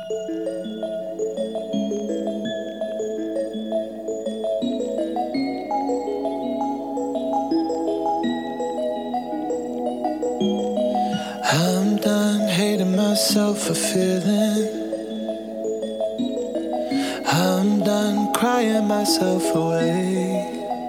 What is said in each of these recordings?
I'm done hating myself for feeling. I'm done crying myself away.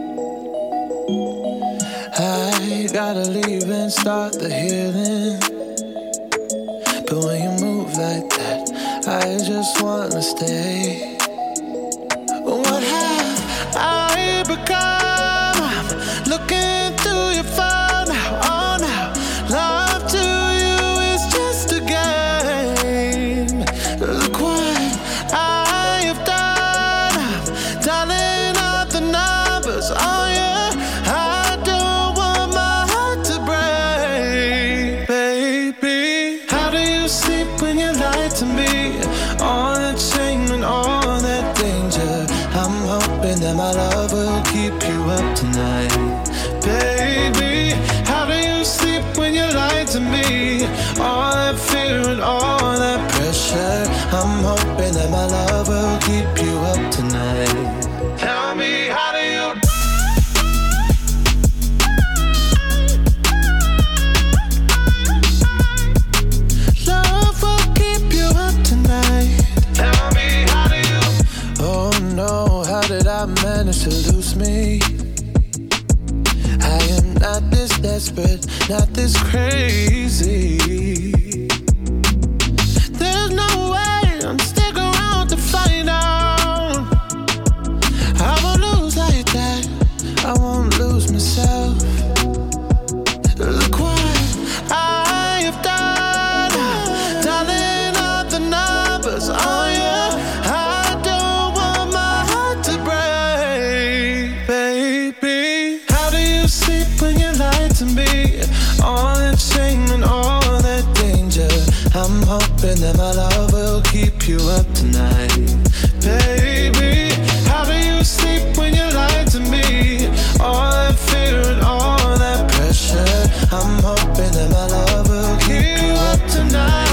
I gotta leave and start the healing. But when you move like that, I just wanna stay. What have I become? I'm looking through your phone now, oh now. Love to you is just a game. Look what I have done. I'm dialing up the numbers, oh yeah. I don't want my heart to break, baby. How do you sleep when you lie to me? All that shame and all that danger. I'm hoping that my love will keep you up tonight, baby. How do you sleep when you lie to me? All that fear and all that pressure. I'm hoping that my love will keep you up tonight. Tell me, how do you? Love will keep you up tonight. Tell me, how do you? Oh no, how did I manage to lose me? I am not this desperate, not this crazy. There's no way I'm sticking around to find out. I won't lose like that, I won't lose myself. Look what I have done, dialing up the numbers, oh yeah. I don't want my heart to break, baby. How do you sleep when you lie to me? All that shame and all that danger. I'm hoping that my love will keep you up tonight, baby. How do you sleep when you lie to me? All that fear and all that pressure. I'm hoping that my love will keep you up tonight.